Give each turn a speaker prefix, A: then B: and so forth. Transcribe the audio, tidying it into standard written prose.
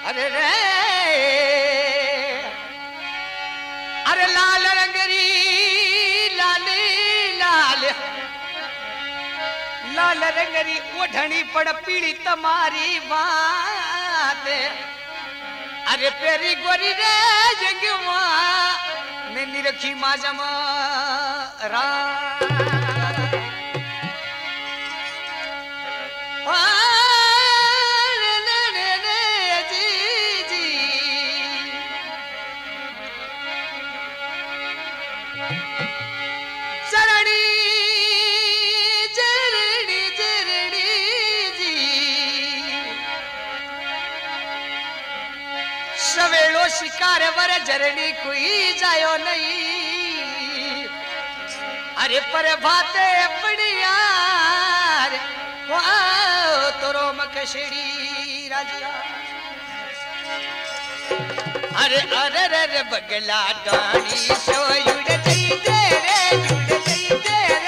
A: अरे रे अरे लाल रंगरी लाली लाल लाल रंगरी ओढ़नी पड़ पीड़ी तुम्हारी बात अरे पेरी गोरी रे जंगवा मैंने रखी माजमा रा सवेलो शिकार वर जरनी कोई जायो नहीं अरे पर भाते बढ़िया तोरो मकशड़ी राजिया अरे अरे रे बगला डानी सो युड़ दे रे युड़ दे